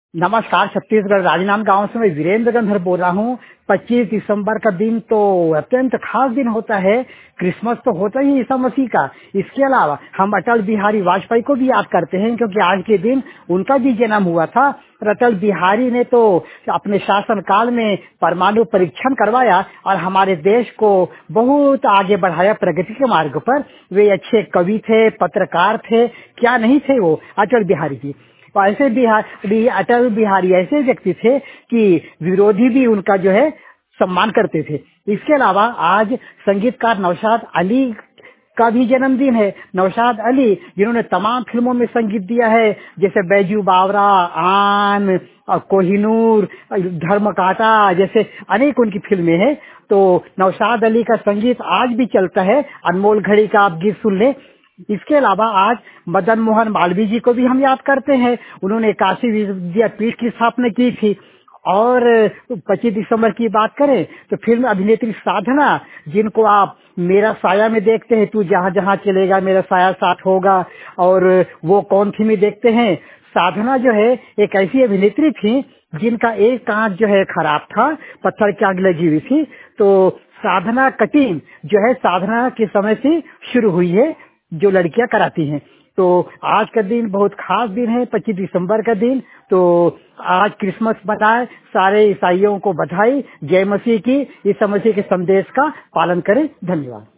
नमस्कार। छत्तीसगढ़ राजनांदगांव से मैं वीरेंद्र गंधर बोल रहा हूँ। 25 दिसंबर का दिन तो अत्यंत खास दिन होता है। क्रिसमस तो होता ही ईसा मसीह का। इसके अलावा हम अटल बिहारी वाजपेयी को भी याद करते हैं, क्योंकि आज के दिन उनका भी जन्म हुआ था। और अटल बिहारी ने तो अपने शासनकाल में परमाणु परीक्षण करवाया और हमारे देश को बहुत आगे बढ़ाया प्रगति के मार्ग पर। वे अच्छे कवि थे, पत्रकार थे, क्या नहीं थे वो अटल बिहारी जी। तो ऐसे अटल बिहारी ऐसे व्यक्ति थे कि विरोधी भी उनका जो है सम्मान करते थे। इसके अलावा आज संगीतकार नौशाद अली का भी जन्मदिन है। नौशाद अली जिन्होंने तमाम फिल्मों में संगीत दिया है, जैसे बैजू बावरा, आन, कोहिनूर, धर्मकांटा जैसे अनेक उनकी फिल्में हैं। तो नौशाद अली का संगीत आज भी चलता है। अनमोल घड़ी का आप गीत सुन लें। इसके अलावा आज मदन मोहन मालवीय जी को भी हम याद करते हैं। उन्होंने काशी विद्यापीठ की स्थापना की थी। और 25 दिसंबर की बात करें तो फिल्म अभिनेत्री साधना, जिनको आप मेरा साया में देखते हैं, तू जहाँ जहाँ चलेगा मेरा साया साथ होगा, और वो कौन थी में देखते हैं। साधना जो है एक ऐसी अभिनेत्री थी जिनका एक आंख जो है खराब था, पत्थर की आग लगी हुई थी। तो साधना कटिंग जो है साधना के समय से शुरू हुई है, जो लड़कियां कराती हैं। तो आज का दिन बहुत खास दिन है, 25 दिसंबर का दिन। तो आज क्रिसमस मनाए, सारे ईसाइयों को बधाई, जय मसीह की। ईसा मसीह के संदेश का पालन करें। धन्यवाद।